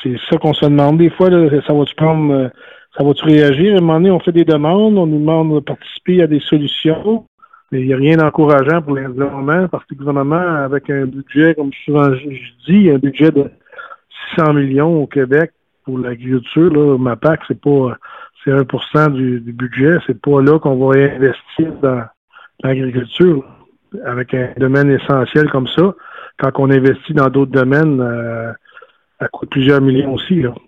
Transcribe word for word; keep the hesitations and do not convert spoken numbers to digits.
c'est ça qu'on se demande des fois, là, ça va-tu prendre, euh, ça va-tu réagir? À un moment donné, on fait des demandes, on nous demande de participer à des solutions, mais il n'y a rien d'encourageant pour le moment, parce que le gouvernement, avec un budget, comme souvent je, je dis, un budget de six cents millions au Québec pour l'agriculture, là, ma P A C, c'est pas c'est un pour cent du, du budget, c'est pas là qu'on va investir dans l'agriculture, avec un domaine essentiel comme ça, quand on investit dans d'autres domaines, euh, ça coûte plusieurs millions aussi, là.